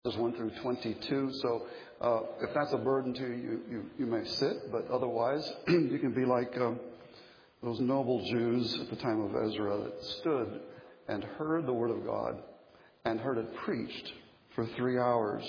verses 1 through 22. So if that's a burden to you, you may sit, but otherwise you can be like those noble Jews at the time of Ezra that stood and heard the word of God and heard it preached for 3 hours.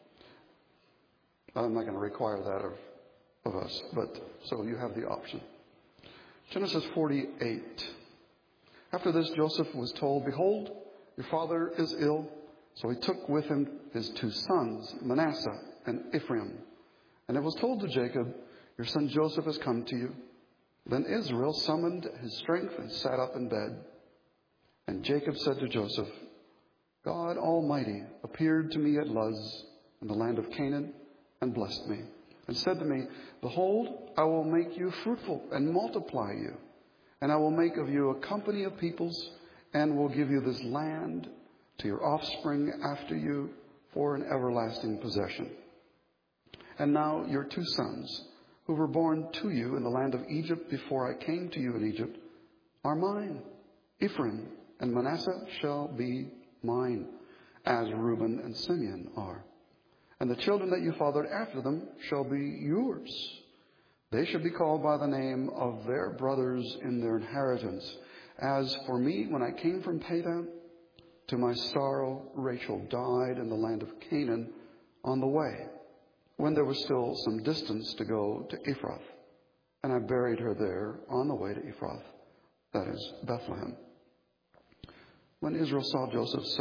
I'm not going to require that of us, but so you have the option. Genesis 48. After this, Joseph was told, "Behold, your father is ill." So he took with him his 2 sons, Manasseh and Ephraim. And it was told to Jacob, "Your son Joseph has come to you." Then Israel summoned his strength and sat up in bed. And Jacob said to Joseph, "God Almighty appeared to me at Luz in the land of Canaan and blessed me, and said to me, 'Behold, I will make you fruitful and multiply you, and I will make of you a company of peoples, and will give you this land to your offspring after you for an everlasting possession. And now your 2 sons, who were born to you in the land of Egypt before I came to you in Egypt, are mine. Ephraim and Manasseh shall be mine, as Reuben and Simeon are. And the children that you fathered after them shall be yours. They shall be called by the name of their brothers in their inheritance. As for me, when I came from Padan, to my sorrow, Rachel died in the land of Canaan on the way, when there was still some distance to go to Ephrath. And I buried her there on the way to Ephrath, that is, Bethlehem." When Israel saw Joseph's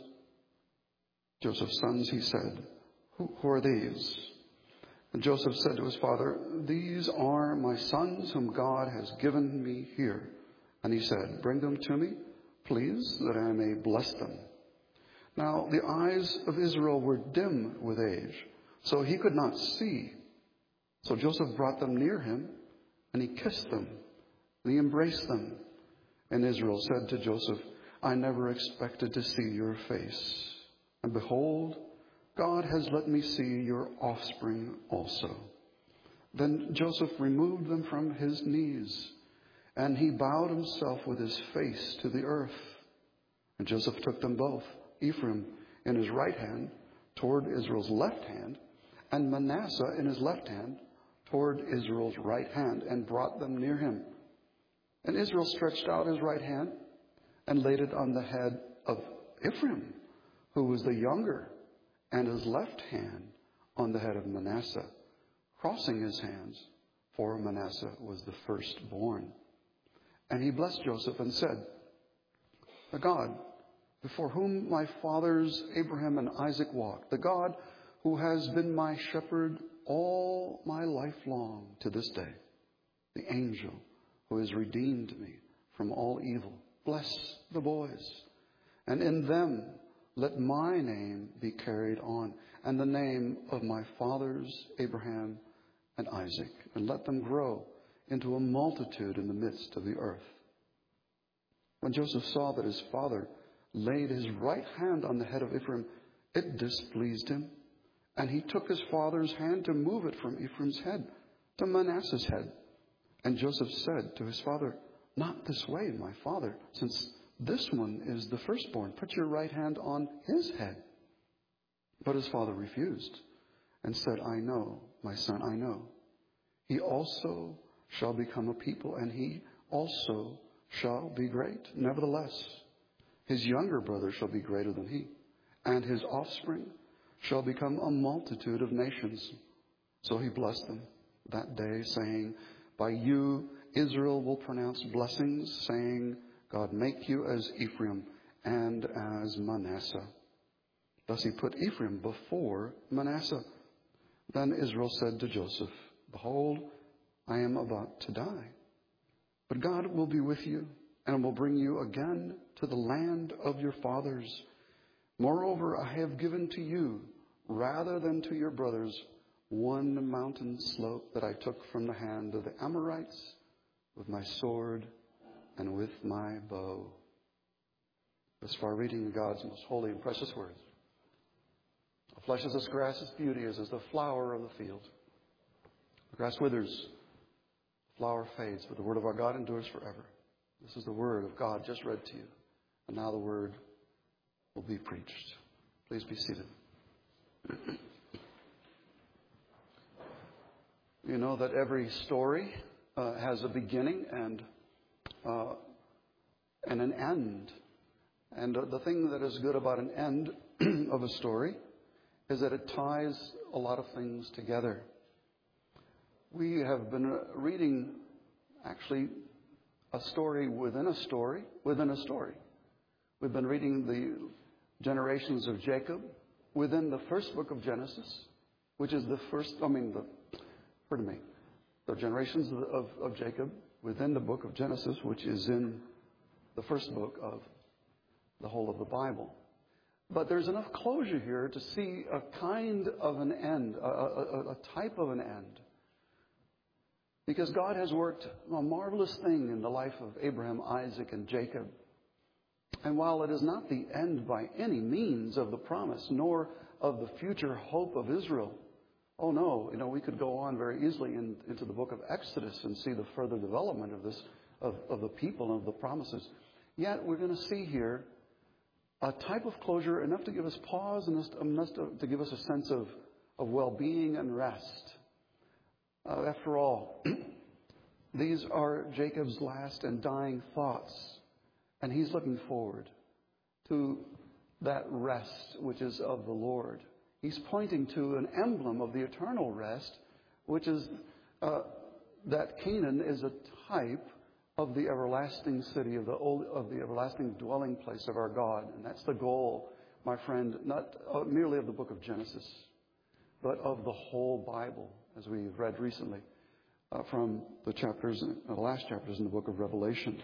sons, he said, Who are these?" And Joseph said to his father, "These are my sons whom God has given me here." And he said, "Bring them to me, please, that I may bless them." Now the eyes of Israel were dim with age, so he could not see. So Joseph brought them near him, and he kissed them, and he embraced them. And Israel said to Joseph, "I never expected to see your face. And behold, God has let me see your offspring also." Then Joseph removed them from his knees, and he bowed himself with his face to the earth. And Joseph took them both, Ephraim in his right hand toward Israel's left hand, and Manasseh in his left hand toward Israel's right hand, and brought them near him. And Israel stretched out his right hand and laid it on the head of Ephraim, who was the younger, and his left hand on the head of Manasseh, crossing his hands, for Manasseh was the firstborn. And he blessed Joseph and said, "The God before whom my fathers Abraham and Isaac walked, the God who has been my shepherd all my life long to this day, the angel who has redeemed me from all evil, bless the boys, and in them let my name be carried on, and the name of my fathers Abraham and Isaac, and let them grow into a multitude in the midst of the earth." When Joseph saw that his father laid his right hand on the head of Ephraim, it displeased him, and he took his father's hand to move it from Ephraim's head to Manasseh's head. And Joseph said to his father, "Not this way, my father, since this one is the firstborn. Put your right hand on his head." But his father refused and said, "I know, my son, I know. He also shall become a people, and he also shall be great. Nevertheless, his younger brother shall be greater than he, and his offspring shall become a multitude of nations." So he blessed them that day, saying, "By you Israel will pronounce blessings, saying, God make you as Ephraim and as Manasseh." Thus he put Ephraim before Manasseh. Then Israel said to Joseph, "Behold, I am about to die, but God will be with you and will bring you again to the land of your fathers. Moreover, I have given to you, rather than to your brothers, one mountain slope that I took from the hand of the Amorites with my sword and with my bow." Thus far, reading God's most holy and precious words. "The flesh is as grass, its beauty is as the flower of the field. The grass withers, the flower fades, but the word of our God endures forever." This is the word of God just read to you. And now the word will be preached. Please be seated. You know that every story has a beginning and an end. And the thing that is good about an end of a story is that it ties a lot of things together. We have been reading, actually, a story within a story within a story. We've been reading the generations of Jacob within the first book of Genesis, which is the generations of Jacob within the book of Genesis, which is in the first book of the whole of the Bible. But there's enough closure here to see a kind of an end, a type of an end. Because God has worked a marvelous thing in the life of Abraham, Isaac, and Jacob. And while it is not the end by any means of the promise, nor of the future hope of Israel, oh no, we could go on very easily into the book of Exodus and see the further development of this, of the people and of the promises. Yet we're going to see here a type of closure enough to give us pause and enough to give us a sense of well-being and rest. After all, these are Jacob's last and dying thoughts, and he's looking forward to that rest which is of the Lord. He's pointing to an emblem of the eternal rest, which is that Canaan is a type of the everlasting city, of the everlasting dwelling place of our God. And that's the goal, my friend, not merely of the book of Genesis, but of the whole Bible, as we've read recently from the last chapters in the book of Revelation.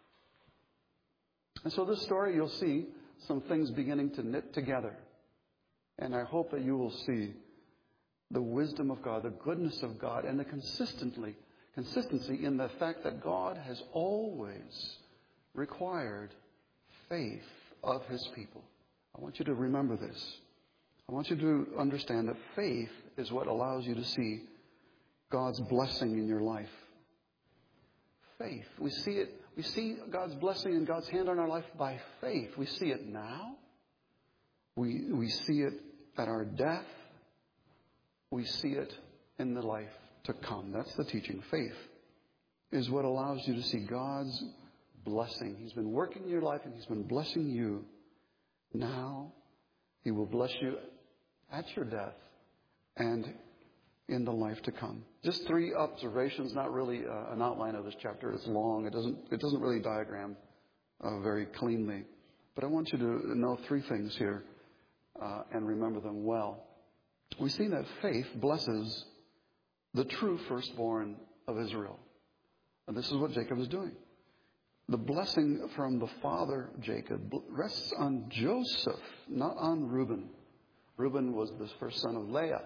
And so this story, you'll see some things beginning to knit together. And I hope that you will see the wisdom of God, the goodness of God, and the consistency in the fact that God has always required faith of His people. I want you to remember this. I want you to understand that faith is what allows you to see God's blessing in your life. Faith. We see it. We see God's blessing and God's hand on our life by faith. We see it now. We see it at our death. We see it in the life to come. That's the teaching. Faith is what allows you to see God's blessing. He's been working in your life and He's been blessing you. Now He will bless you at your death and in the life to come. Just 3 observations, not really an outline of this chapter. It's long. It doesn't really diagram very cleanly. But I want you to know 3 things here and remember them well. We see that faith blesses the true firstborn of Israel. And this is what Jacob is doing. The blessing from the father, Jacob, rests on Joseph, not on Reuben. Reuben was the first son of Leah.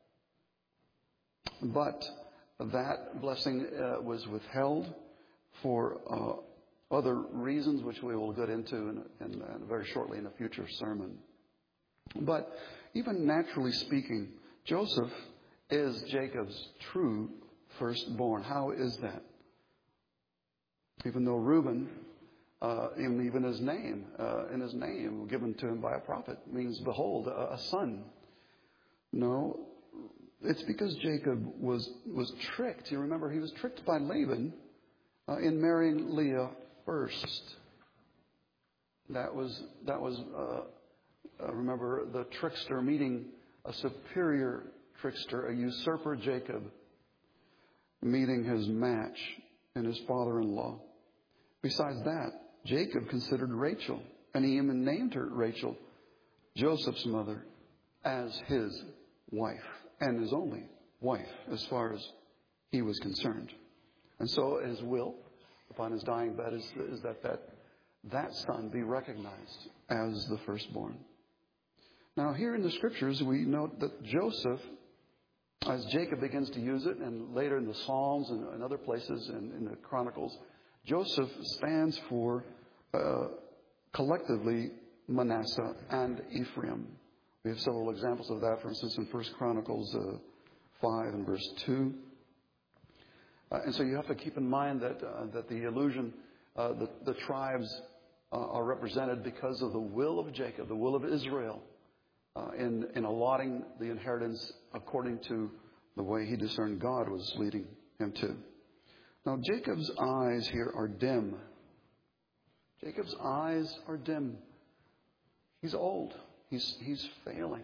But that blessing was withheld for other reasons, which we will get into in very shortly in a future sermon. But even naturally speaking, Joseph is Jacob's true firstborn. How is that? Even though Reuben, even his name, in his name given to him by a prophet, means, behold, a son. No, it's because Jacob was tricked. You remember, he was tricked by Laban in marrying Leah first. That was remember, the trickster meeting a superior trickster, a usurper Jacob, meeting his match in his father-in-law. Besides that, Jacob considered Rachel, and he even named her Rachel, Joseph's mother, as his wife, and his only wife as far as he was concerned. And so his will upon his dying bed is that son be recognized as the firstborn. Now here in the scriptures we note that Joseph, as Jacob begins to use it, and later in the Psalms and other places in the Chronicles, Joseph stands for collectively Manasseh and Ephraim. We have several examples of that, for instance, in 1 Chronicles 5 and verse 2. And so you have to keep in mind that the allusion, the tribes are represented because of the will of Jacob, the will of Israel. in allotting the inheritance according to the way he discerned God was leading him to. Now, Jacob's eyes here are dim. Jacob's eyes are dim. He's old. He's failing.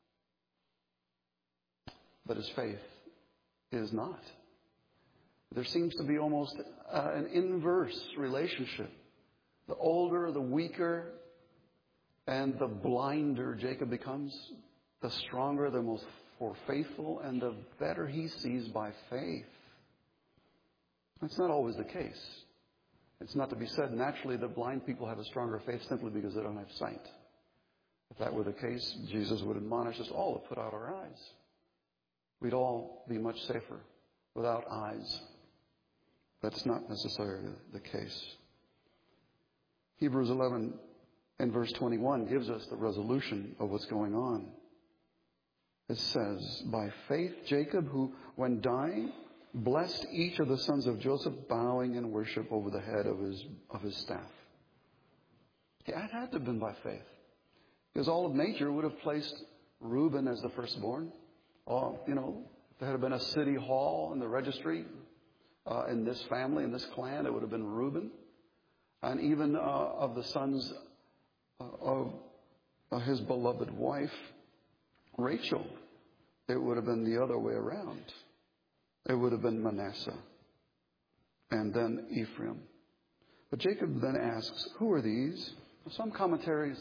But his faith is not. There seems to be almost an inverse relationship. The older, the weaker, and the blinder Jacob becomes, the stronger, the more faithful, and the better he sees by faith. That's not always the case. It's not to be said naturally that blind people have a stronger faith simply because they don't have sight. If that were the case, Jesus would admonish us all to put out our eyes. We'd all be much safer without eyes. That's not necessarily the case. Hebrews 11 and verse 21 gives us the resolution of what's going on. It says, by faith Jacob, who when dying, blessed each of the sons of Joseph, bowing in worship over the head of his staff. It had to have been by faith. Because all of nature would have placed Reuben as the firstborn. If there had been a city hall in the registry in this family, in this clan, it would have been Reuben. And even of the sons of his beloved wife, Rachel, it would have been the other way around. It would have been Manasseh and then Ephraim. But Jacob then asks, who are these? Some commentaries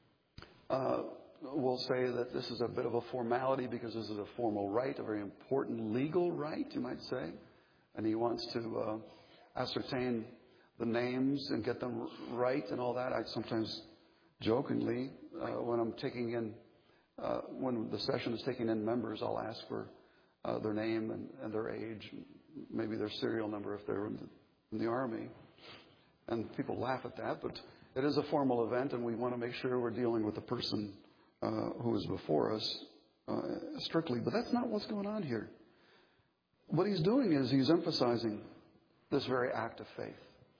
will say that this is a bit of a formality because this is a formal rite, a very important legal rite, you might say. And he wants to ascertain the names and get them right and all that. I sometimes jokingly, when I'm taking in, when the session is taking in members, I'll ask for their name and their age, maybe their serial number if they're in the Army. And people laugh at that, but it is a formal event, and we want to make sure we're dealing with the person who is before us strictly. But that's not what's going on here. What he's doing is he's emphasizing this very act of faith.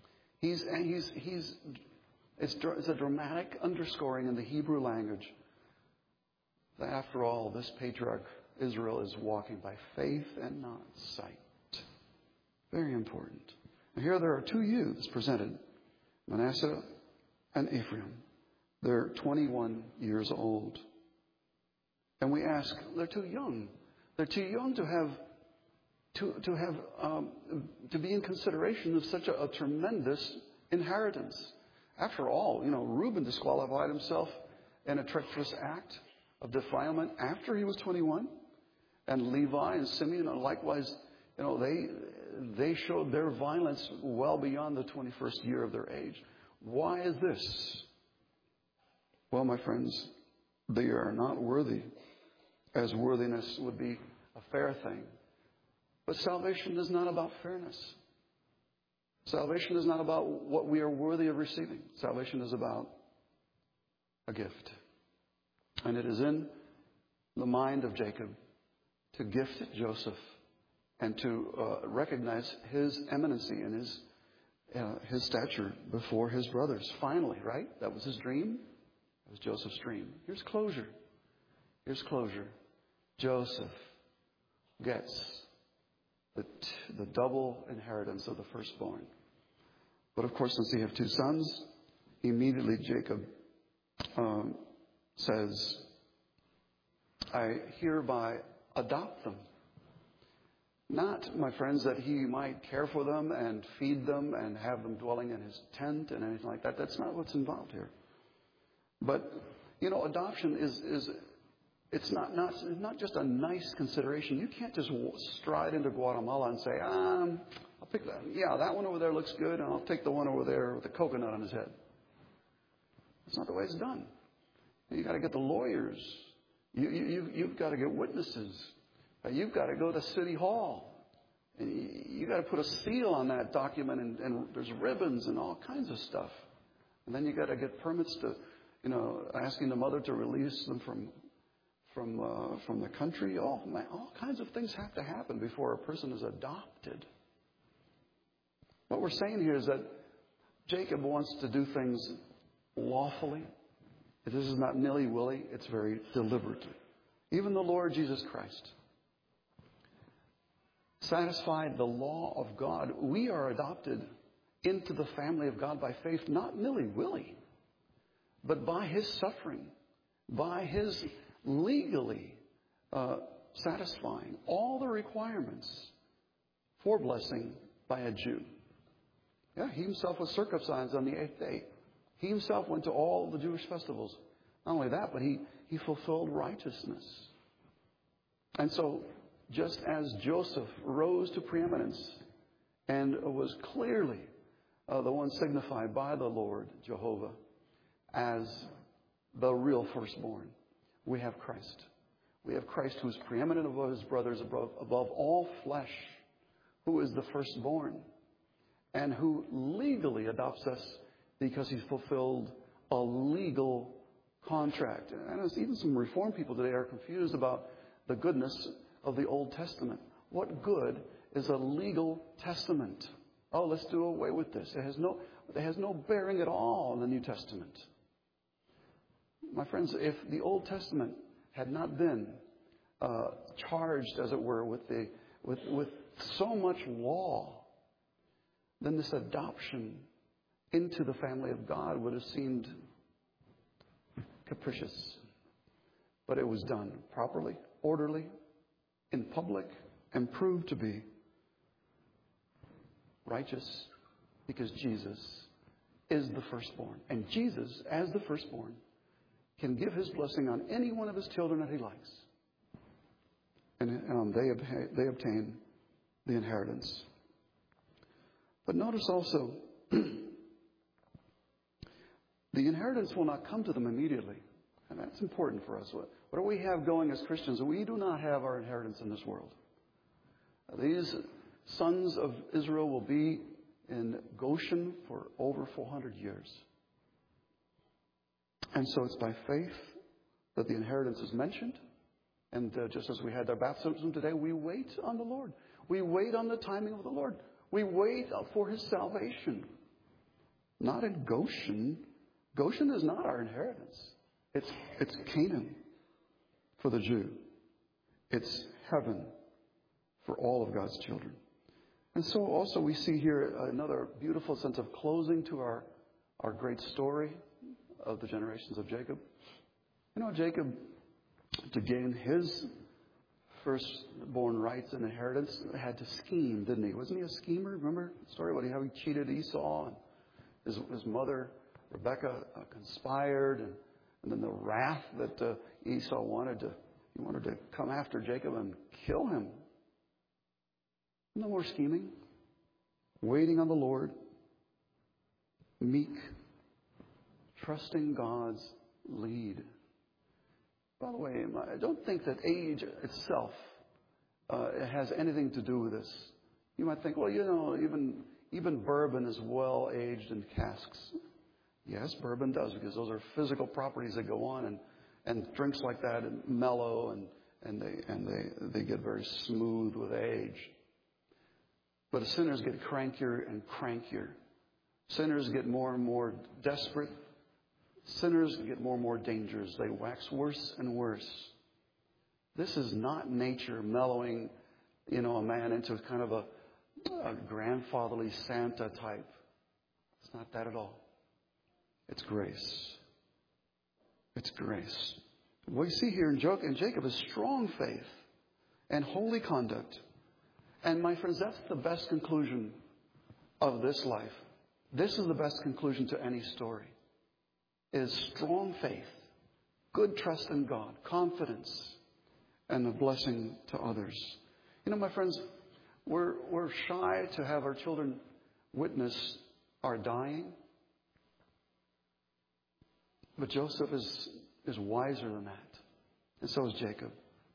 It's a dramatic underscoring in the Hebrew language that after all, this patriarch Israel is walking by faith and not sight. Very important. And here there are two youths presented, Manasseh and Ephraim. They're 21 years old. And we ask, they're too young. They're too young to be in consideration of such a tremendous inheritance. After all, Reuben disqualified himself in a treacherous act of defilement after he was 21. And Levi and Simeon, and likewise, they showed their violence well beyond the 21st year of their age. Why is this? Well, my friends, they are not worthy, as worthiness would be a fair thing. But salvation is not about fairness. Salvation is not about what we are worthy of receiving. Salvation is about a gift. And it is in the mind of Jacob to gift Joseph and to recognize his eminency and his stature before his brothers. Finally, right? That was his dream. That was Joseph's dream. Here's closure. Here's closure. Joseph gets the double inheritance of the firstborn. But of course, since he have two sons, immediately Jacob says, I hereby adopt them. Not, my friends, that he might care for them and feed them and have them dwelling in his tent and anything like that. That's not what's involved here. But, adoption it's not just a nice consideration. You can't just stride into Guatemala and say, I'll pick that. Yeah, that one over there looks good, and I'll take the one over there with the coconut on his head. That's not the way it's done. You've got to get the lawyers. You've got to get witnesses. You've got to go to City Hall. And you've got to put a seal on that document, and there's ribbons and all kinds of stuff. And then you've got to get permits to, asking the mother to release them from the country. All kinds of things have to happen before a person is adopted. What we're saying here is that Jacob wants to do things lawfully. This is not nilly-willy. It's very deliberately. Even the Lord Jesus Christ satisfied the law of God. We are adopted into the family of God by faith, not nilly-willy, but by His suffering, by His legally satisfying all the requirements for blessing by a Jew. Yeah, He Himself was circumcised on the 8th day. He Himself went to all the Jewish festivals. Not only that, but He fulfilled righteousness. And so, just as Joseph rose to preeminence and was clearly the one signified by the Lord Jehovah as the real firstborn, we have Christ. We have Christ who is preeminent above His brothers, above all flesh, who is the firstborn, and who legally adopts us because He's fulfilled a legal contract. And even some Reformed people today are confused about the goodness of the Old Testament. What good is a legal testament? Oh, let's do away with this. It has no bearing at all on the New Testament. My friends, if the Old Testament had not been charged, as it were, with so much law, then this adoption into the family of God would have seemed capricious. But it was done properly, orderly, in public, and proved to be righteous because Jesus is the firstborn. And Jesus, as the firstborn, can give His blessing on any one of His children that He likes. And they obtain the inheritance. But notice also, the inheritance will not come to them immediately. And that's important for us. What do we have going as Christians? We do not have our inheritance in this world. These sons of Israel will be in Goshen for over 400 years. And so it's by faith that the inheritance is mentioned. And just as we had our baptism today, we wait on the Lord. We wait on the timing of the Lord. We wait for His salvation. Not in Goshen. Goshen is not our inheritance. It's Canaan for the Jew. It's heaven for all of God's children. And so also we see here another beautiful sense of closing to our great story of the generations of Jacob. You know, Jacob, to gain his firstborn rights and inheritance, had to scheme, didn't he? Wasn't he a schemer? Remember the story about how he cheated Esau? And his mother, Rebekah, conspired. And then the wrath that Esau wanted to come after Jacob and kill him. No more scheming. Waiting on the Lord. Meek. Trusting God's lead. By the way, I don't think that age itself has anything to do with this. You might think, well, you know, even bourbon is well aged in casks. Yes, bourbon does, because those are physical properties that go on, and drinks like that and mellow and they get very smooth with age. But sinners get crankier and crankier. Sinners get more and more desperate. Sinners get more and more dangerous. They wax worse and worse. This is not nature mellowing, a man into kind of a grandfatherly Santa type. It's not that at all. It's grace. It's grace. What we see here in Jacob is strong faith and holy conduct. And my friends, that's the best conclusion of this life. This is the best conclusion to any story. Is strong faith, good trust in God, confidence, and a blessing to others. My friends, we're shy to have our children witness our dying. But Joseph is wiser than that. And so is Jacob.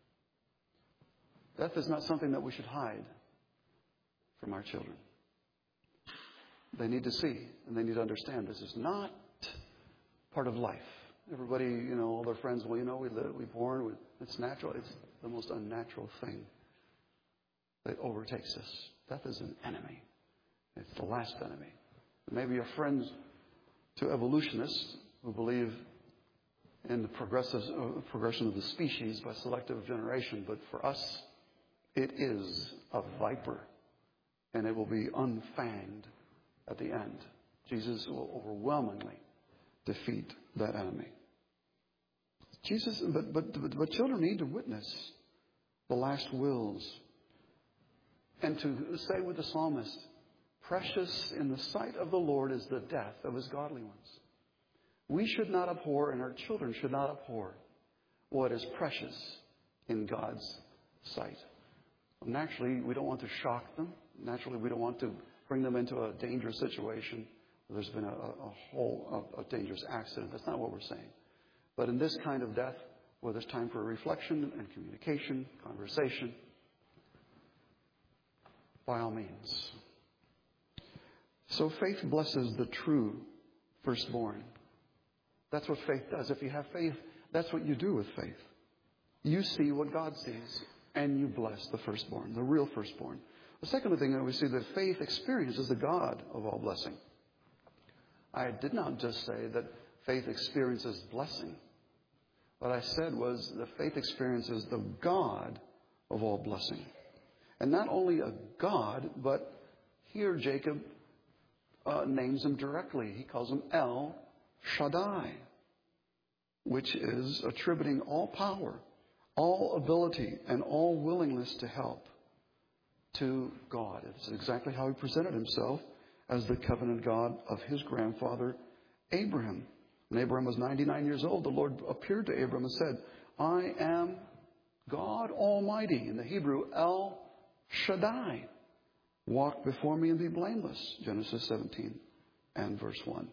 Death is not something that we should hide from our children. They need to see and they need to understand this is not part of life. Everybody, all their friends, we live, we're born, it's natural. It's the most unnatural thing that overtakes us. Death is an enemy. It's the last enemy. Maybe you're friends to evolutionists who believe in the progression of the species by selective generation. But for us, it is a viper, and it will be unfanged at the end. Jesus will overwhelmingly defeat that enemy. But children need to witness the last wills and to say with the psalmist, precious in the sight of the Lord is the death of his godly ones. We should not abhor, and our children should not abhor, what is precious in God's sight. Naturally, we don't want to shock them. Naturally, we don't want to bring them into a dangerous situation where there's been a dangerous accident. That's not what we're saying. But in this kind of death, where there's time for reflection and communication, conversation, by all means. So faith blesses the true firstborn. That's what faith does. If you have faith, that's what you do with faith. You see what God sees, and you bless the firstborn, the real firstborn. The second thing that we see, that faith experiences the God of all blessing. I did not just say that faith experiences blessing. What I said was that faith experiences the God of all blessing. And not only a God, but here Jacob names him directly. He calls him El Shaddai, which is attributing all power, all ability, and all willingness to help to God. It's exactly how he presented himself as the covenant God of his grandfather Abraham. When Abraham was 99 years old, the Lord appeared to Abraham and said, I am God Almighty. In the Hebrew, El Shaddai. Walk before me and be blameless. Genesis 17 and verse 1.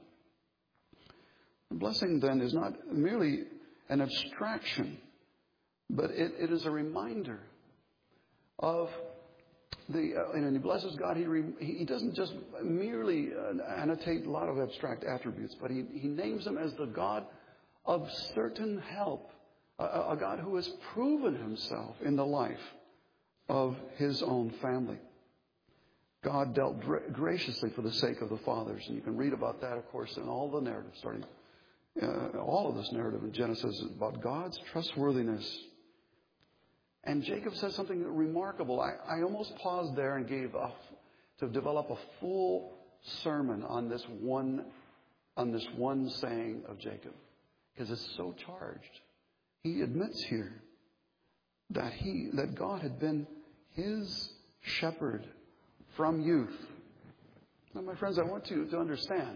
The blessing then is not merely an abstraction, but it is a reminder of and he blesses God. He doesn't just merely annotate a lot of abstract attributes, but he names him as the God of certain help, a God who has proven himself in the life of his own family. God dealt graciously for the sake of the fathers, and you can read about that, of course, in all the narrative, starting all of this narrative in Genesis is about God's trustworthiness. And Jacob says something remarkable. I almost paused there and to develop a full sermon on this one saying of Jacob, because it's so charged. He admits here that God had been his shepherd from youth. Now, my friends, I want you to understand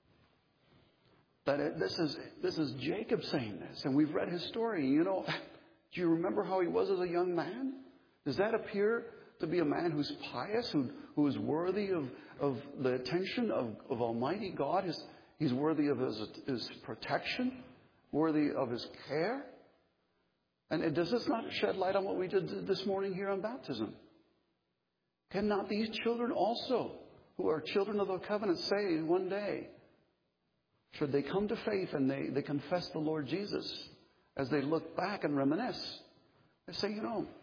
that this is Jacob saying this, and we've read his story. You know, do you remember how he was as a young man? Does that appear to be a man who's pious, who is worthy of the attention of Almighty God? He's worthy of his protection, worthy of his care? And does this not shed light on what we did this morning here on baptism? Cannot these children also, who are children of the covenant, say one day, should they come to faith and they confess the Lord Jesus, as they look back and reminisce, they say, you know,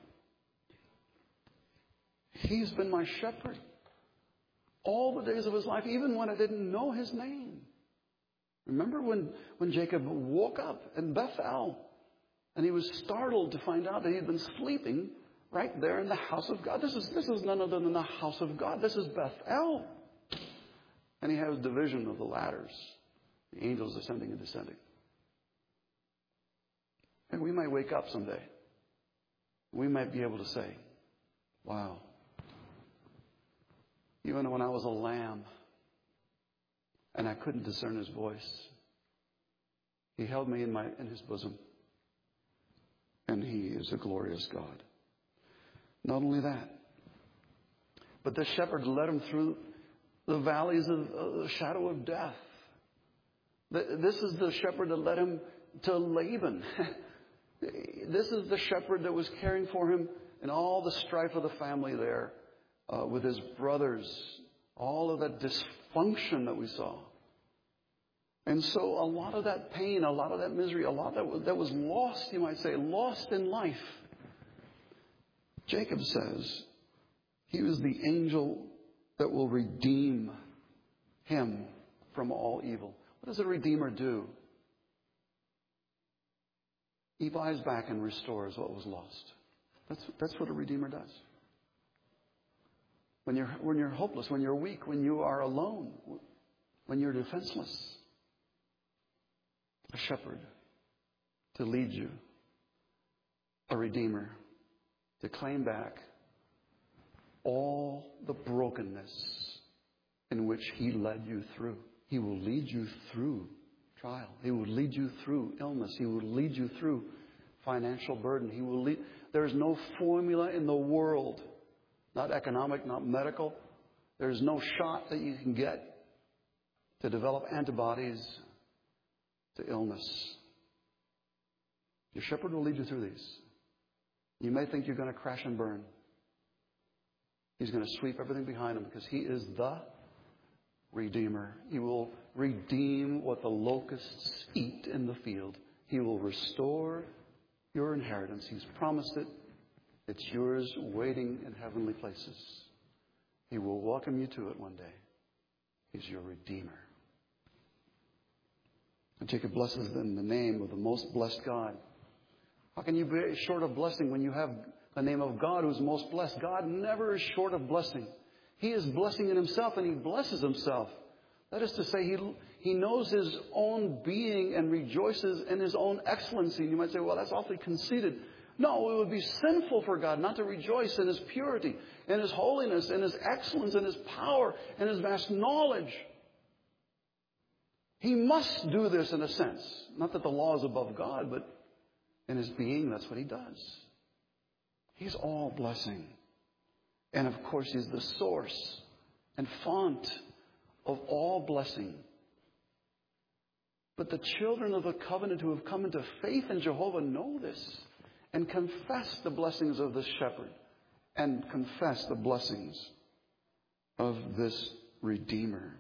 he's been my shepherd all the days of his life, even when I didn't know his name. Remember when Jacob woke up in Bethel and he was startled to find out that he had been sleeping right there in the house of God. This is none other than the house of God. This is Bethel. And he has the vision of the ladders, the angels ascending and descending. And we might wake up someday. We might be able to say, wow, even when I was a lamb and I couldn't discern his voice, he held me in his bosom. And he is a glorious God. Not only that, but the shepherd led him through the valleys of the shadow of death. This is the shepherd that led him to Laban. This is the shepherd that was caring for him in all the strife of the family there with his brothers, all of that dysfunction that we saw. And so a lot of that pain, a lot of that misery, a lot that was lost, you might say, lost in life. Jacob says he was the angel that will redeem him from all evil. What does a redeemer do? He buys back and restores what was lost. That's what a Redeemer does. When you're hopeless, when you're weak, when you are alone, when you're defenseless, a shepherd to lead you, a Redeemer to claim back all the brokenness in which He led you through. He will lead you through trial. He will lead you through illness. He will lead you through financial burden. He will lead. There is no formula in the world, not economic, not medical. There is no shot that you can get to develop antibodies to illness. Your shepherd will lead you through these. You may think you're going to crash and burn. He's going to sweep everything behind him because He is the Redeemer. He will redeem what the locusts eat in the field. He will restore your inheritance. He's promised it. It's yours waiting in heavenly places. He will welcome you to it one day. He's your Redeemer. And Jacob blesses in the name of the most blessed God. How can you be short of blessing when you have the name of God who's most blessed? God never is short of blessing. He is blessing in Himself, and He blesses Himself. That is to say, He knows His own being and rejoices in His own excellency. And you might say, well, that's awfully conceited. No, it would be sinful for God not to rejoice in His purity, in His holiness, in His excellence, in His power, in His vast knowledge. He must do this in a sense. Not that the law is above God, but in His being, that's what He does. He's all blessing. And of course, He's the source and font of all blessing. But the children of the covenant who have come into faith in Jehovah know this and confess the blessings of this shepherd and confess the blessings of this Redeemer.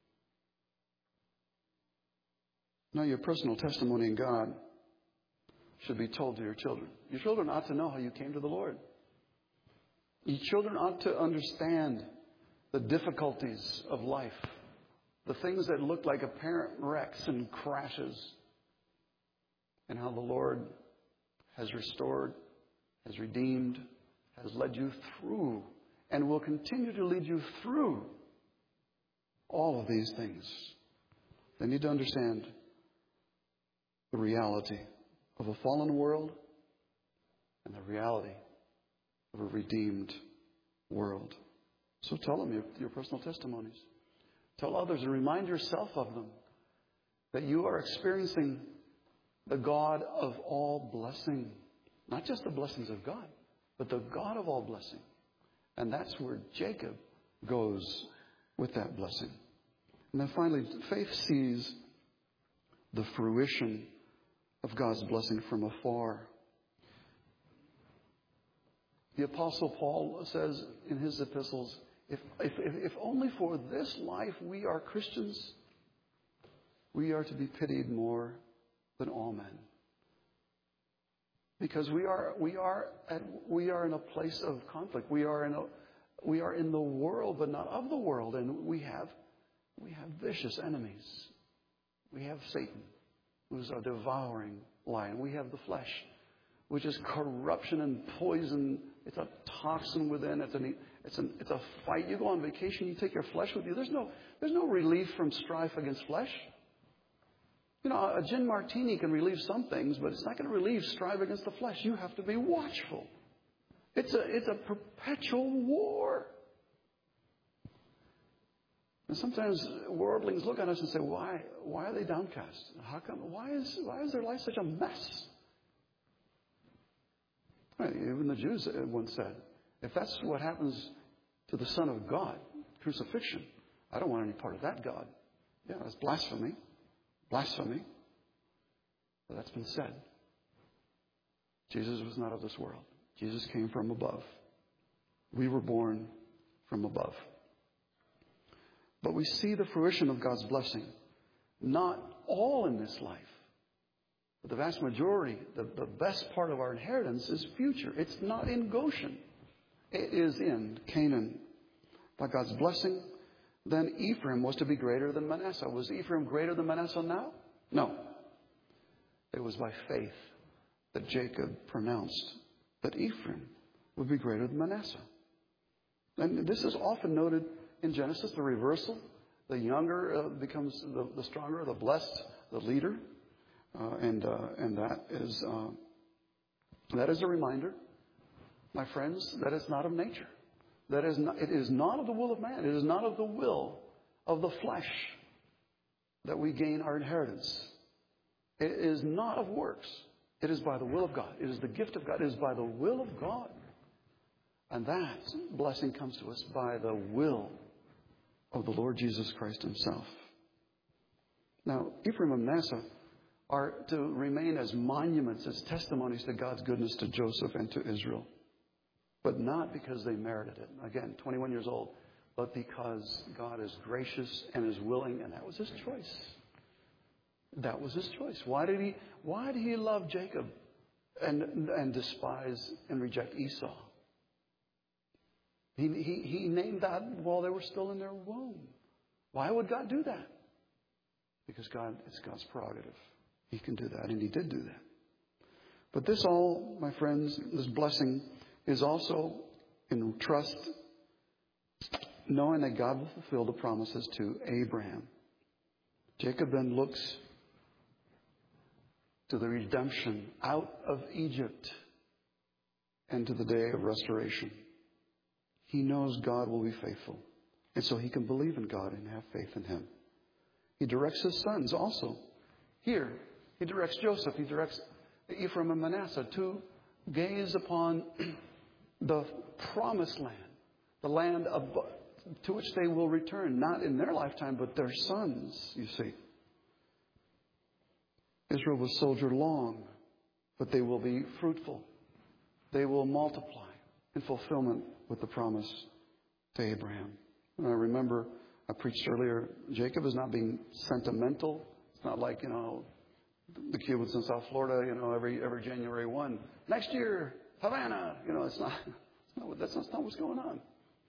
Now, your personal testimony in God should be told to your children. Your children ought to know how you came to the Lord. Your children ought to understand the difficulties of life, the things that look like apparent wrecks and crashes, and how the Lord has restored, has redeemed, has led you through, and will continue to lead you through all of these things. They need to understand the reality of a fallen world and the reality of a redeemed world. So tell them your personal testimonies. Tell others and remind yourself of them that you are experiencing the God of all blessing. Not just the blessings of God, but the God of all blessing. And that's where Jacob goes with that blessing. And then finally, faith sees the fruition of God's blessing from afar. The Apostle Paul says in his epistles, if only for this life we are Christians, we are to be pitied more than all men. Because we are in a place of conflict. We are in the world, but not of the world, and we have vicious enemies. We have Satan, who's a devouring lion. We have the flesh, which is corruption and poison. It's a toxin within. It's a fight. You go on vacation, you take your flesh with you. There's no relief from strife against flesh. You know, a gin martini can relieve some things, but it's not going to relieve strife against the flesh. You have to be watchful. It's a perpetual war. And sometimes worldlings look at us and say, why are they downcast? How come? Why is their life such a mess? Right, even the Jews once said, if that's what happens to the Son of God, crucifixion, I don't want any part of that God. Yeah, that's blasphemy. Blasphemy. But that's been said. Jesus was not of this world. Jesus came from above. We were born from above. But we see the fruition of God's blessing, not all in this life. But the vast majority, the best part of our inheritance is future. It's not in Goshen. It is in Canaan. By God's blessing, then Ephraim was to be greater than Manasseh. Was Ephraim greater than Manasseh now? No. It was by faith that Jacob pronounced that Ephraim would be greater than Manasseh. And this is often noted in Genesis, the reversal. The younger becomes the stronger, the blessed, the leader. And that is a reminder, my friends, that it's not of nature. It is not of the will of man. It is not of the will of the flesh that we gain our inheritance. It is not of works. It is by the will of God. It is the gift of God. It is by the will of God. And that blessing comes to us by the will of the Lord Jesus Christ himself. Now, Ephraim and Manasseh are to remain as monuments, as testimonies to God's goodness to Joseph and to Israel. But not because they merited it. Again, 21 years old. But because God is gracious and is willing, and that was his choice. That was his choice. Why did he love Jacob and despise and reject Esau? He named that while they were still in their womb. Why would God do that? Because it's God's prerogative. He can do that, and he did do that. But this all, my friends, this blessing is also in trust, knowing that God will fulfill the promises to Abraham. Jacob then looks to the redemption out of Egypt and to the day of restoration. He knows God will be faithful, and so he can believe in God and have faith in him. He directs his sons also. Here, he directs Joseph, he directs Ephraim and Manasseh to gaze upon the promised land, the land to which they will return, not in their lifetime, but their sons, you see. Israel will soldier long, but they will be fruitful. They will multiply in fulfillment with the promise to Abraham. And I remember I preached earlier, Jacob is not being sentimental. It's not like, the Cubans in South Florida, every January 1. Next year, Havana. That's not what's going on.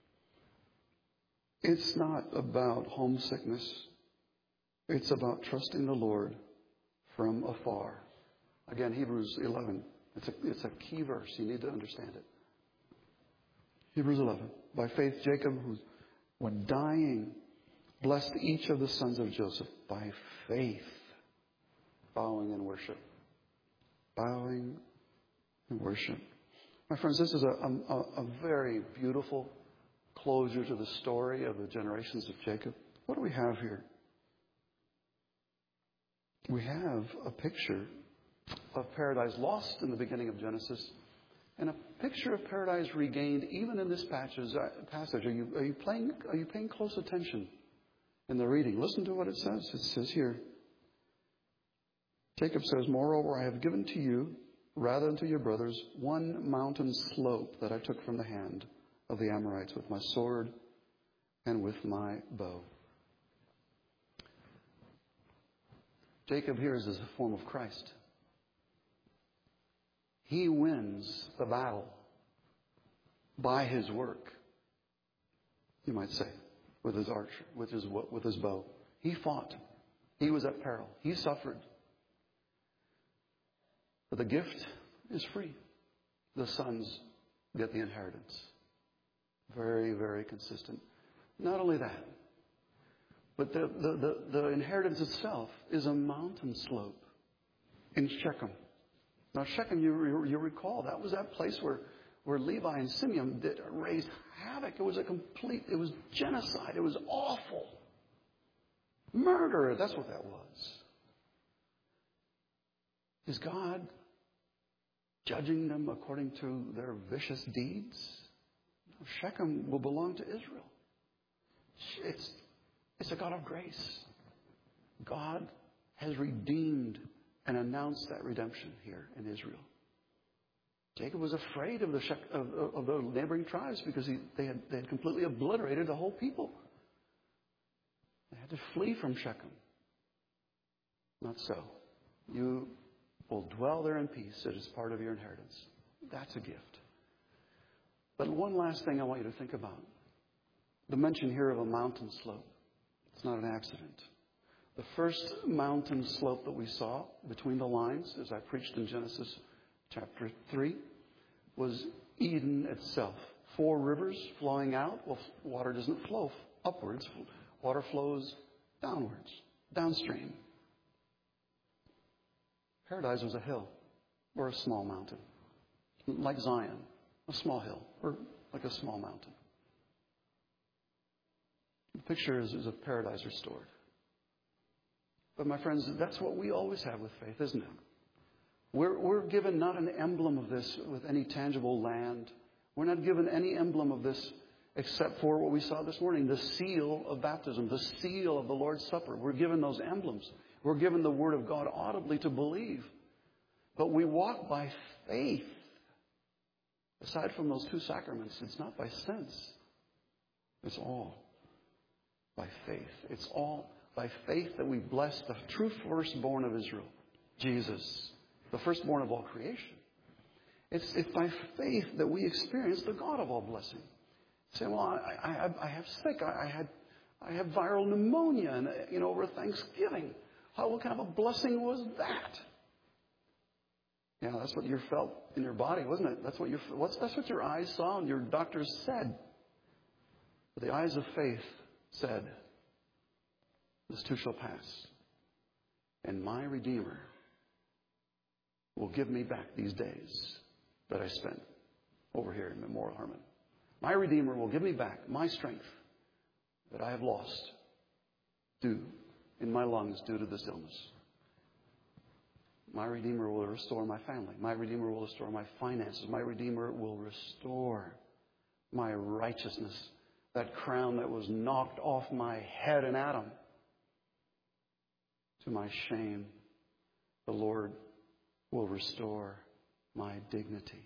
It's not about homesickness. It's about trusting the Lord from afar. Again, Hebrews 11. It's a key verse. You need to understand it. Hebrews 11. By faith, Jacob, who, when dying, blessed each of the sons of Joseph by faith, bowing in worship. Bowing in worship. My friends, this is a very beautiful closure to the story of the generations of Jacob. What do we have here? We have a picture of paradise lost in the beginning of Genesis, and a picture of paradise regained even in this passage. Are you paying close attention in the reading? Listen to what it says. It says here, Jacob says, "Moreover, I have given to you, rather than to your brothers, one mountain slope that I took from the hand of the Amorites with my sword and with my bow." Jacob here is a form of Christ. He wins the battle by his work, you might say, with his archer, with his bow. He fought. He was at peril. He suffered. But the gift is free. The sons get the inheritance. Very, very consistent. Not only that, but the inheritance itself is a mountain slope in Shechem. Now, Shechem, you recall, that was that place where Levi and Simeon raised havoc. It was genocide. It was awful. Murder, that's what that was. Is God judging them according to their vicious deeds? Shechem will belong to Israel. It's a God of grace. God has redeemed and announced that redemption here in Israel. Jacob was afraid of the neighboring tribes because they had completely obliterated the whole people. They had to flee from Shechem. Not so. You will dwell there in peace. It is part of your inheritance. That's a gift. But one last thing I want you to think about. The mention here of a mountain slope. It's not an accident. The first mountain slope that we saw between the lines, as I preached in Genesis Chapter 3 was Eden itself. 4 rivers flowing out. Well, water doesn't flow upwards. Water flows downwards, downstream. Paradise was a hill or a small mountain. Like Zion, a small hill or like a small mountain. The picture is of paradise restored. But my friends, that's what we always have with faith, isn't it? We're given not an emblem of this with any tangible land. We're not given any emblem of this except for what we saw this morning, the seal of baptism, the seal of the Lord's Supper. We're given those emblems. We're given the Word of God audibly to believe. But we walk by faith. Aside from those 2 sacraments, it's not by sense. It's all by faith. It's all by faith that we bless the true firstborn of Israel, Jesus, the firstborn of all creation. It's by faith that we experience the God of all blessing. Say, well, I have sick. I have viral pneumonia, and over Thanksgiving. What kind of a blessing was that? Yeah, that's what you felt in your body, wasn't it? That's what your eyes saw and your doctors said. But the eyes of faith said, "This too shall pass, and my Redeemer will give me back these days that I spent over here in Memorial Hermann. My Redeemer will give me back my strength that I have lost in my lungs due to this illness. My Redeemer will restore my family. My Redeemer will restore my finances. My Redeemer will restore my righteousness, that crown that was knocked off my head in Adam. To my shame, the Lord will restore my dignity.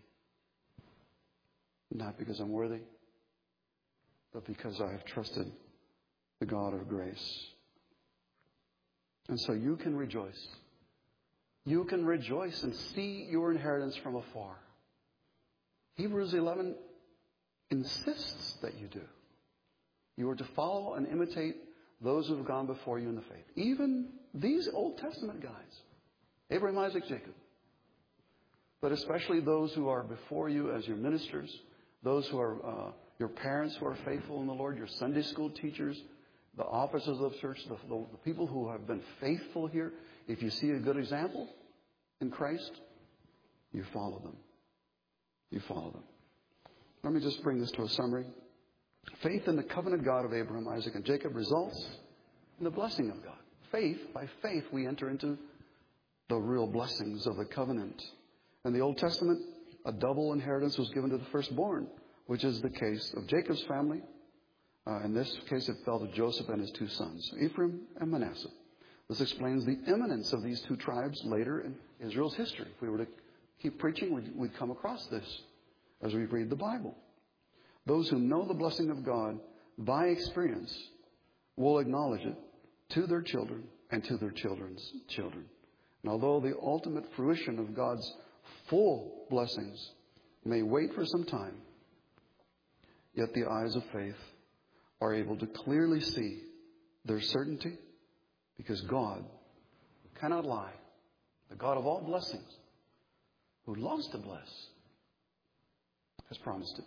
Not because I'm worthy, but because I have trusted the God of grace." And so you can rejoice. You can rejoice and see your inheritance from afar. Hebrews 11 insists that you do. You are to follow and imitate those who have gone before you in the faith. Even these Old Testament guys, Abraham, Isaac, Jacob. But especially those who are before you as your ministers, those who are your parents who are faithful in the Lord, your Sunday school teachers, the officers of the church, the people who have been faithful here. If you see a good example in Christ, you follow them. You follow them. Let me just bring this to a summary. Faith in the covenant God of Abraham, Isaac, and Jacob results in the blessing of God. By faith, we enter into the real blessings of the covenant. In the Old Testament, a double inheritance was given to the firstborn, which is the case of Jacob's family. In this case, it fell to Joseph and his 2 sons, Ephraim and Manasseh. This explains the imminence of these 2 tribes later in Israel's history. If we were to keep preaching, we'd come across this as we read the Bible. Those who know the blessing of God by experience will acknowledge it to their children and to their children's children. And although the ultimate fruition of God's full blessings may wait for some time, yet the eyes of faith are able to clearly see their certainty, because God, who cannot lie, the God of all blessings, who loves to bless, has promised it.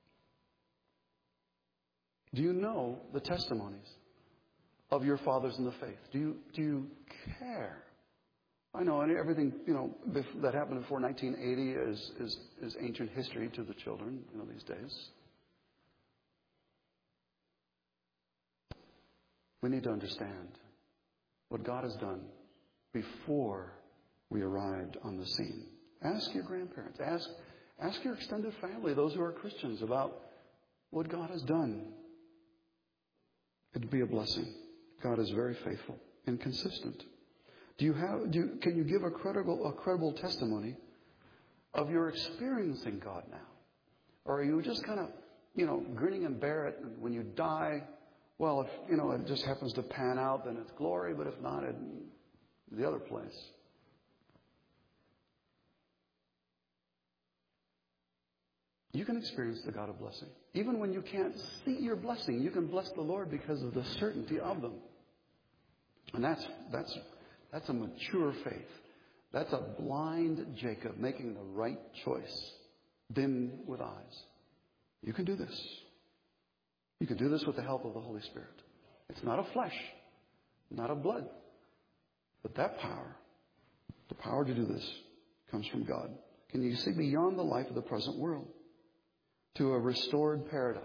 Do you know the testimonies of your fathers in the faith? Do you care? I know everything that happened before 1980 is ancient history to the children these days. We need to understand what God has done before we arrived on the scene. Ask your grandparents. Ask your extended family, those who are Christians, about what God has done. It'd be a blessing. God is very faithful and consistent. Can you give a credible testimony of your experiencing God now? Or are you just kind of, grinning and bear it, and when you die, well, if, it just happens to pan out, then it's glory, but if not, it's the other place. You can experience the God of blessing. Even when you can't see your blessing, you can bless the Lord because of the certainty of them. And that's a mature faith. That's a blind Jacob making the right choice, dim with eyes. You can do this. You can do this with the help of the Holy Spirit. It's not of flesh, not of blood, but that power, the power to do this, comes from God. Can you see beyond the life of the present world to a restored paradise?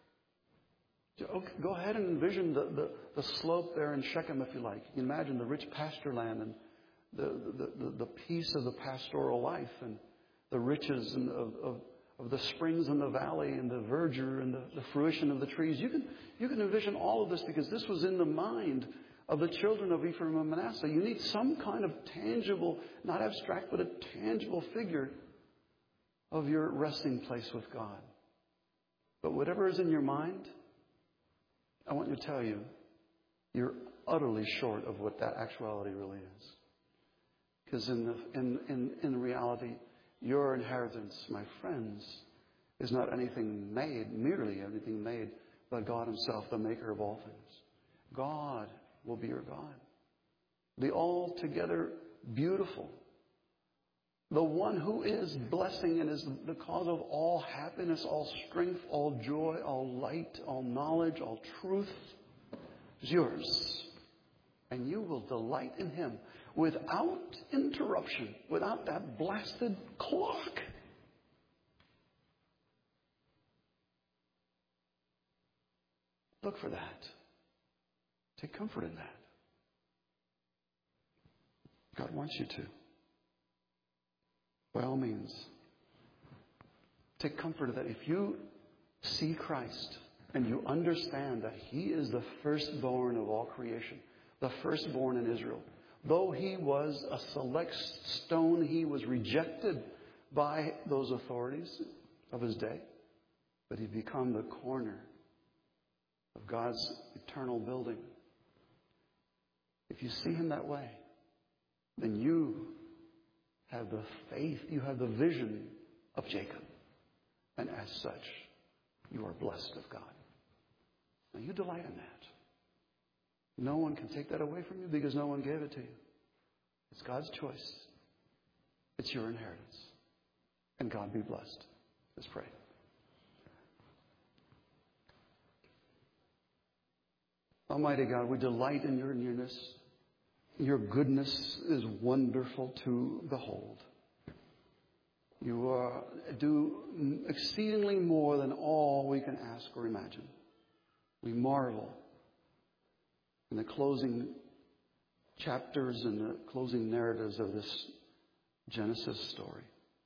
Go ahead and envision the slope there in Shechem, if you like. You can imagine the rich pasture land and the peace of the pastoral life and the riches and of the springs in the valley and the verdure and the fruition of the trees. You can envision all of this because this was in the mind of the children of Ephraim and Manasseh. You need some kind of tangible, not abstract, but a tangible figure of your resting place with God. But whatever is in your mind, I want you to tell you, you're utterly short of what that actuality really is. Because in reality, your inheritance, my friends, is not merely anything made by God Himself, the maker of all things. God will be your God. The altogether beautiful. The one who is blessing and is the cause of all happiness, all strength, all joy, all light, all knowledge, all truth is yours. And you will delight in Him without interruption, without that blasted clock. Look for that. Take comfort in that. God wants you to. By all means, take comfort that if you see Christ and you understand that He is the firstborn of all creation, the firstborn in Israel, though He was a select stone, He was rejected by those authorities of His day, but He's become the corner of God's eternal building. If you see Him that way, then you have the faith, you have the vision of Jacob. And as such, you are blessed of God. Now you delight in that. No one can take that away from you because no one gave it to you. It's God's choice. It's your inheritance. And God be blessed. Let's pray. Almighty God, we delight in your nearness. Your goodness is wonderful to behold. You do exceedingly more than all we can ask or imagine. We marvel in the closing chapters and the closing narratives of this Genesis story.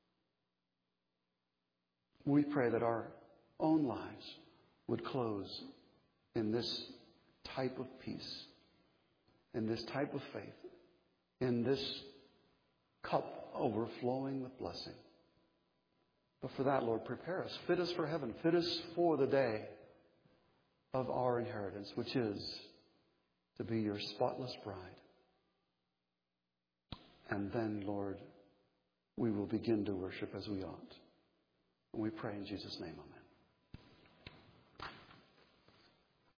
We pray that our own lives would close in this type of peace, in this type of faith, in this cup overflowing with blessing. But for that, Lord, prepare us. Fit us for heaven. Fit us for the day of our inheritance, which is to be your spotless bride. And then, Lord, we will begin to worship as we ought. And we pray in Jesus' name, amen.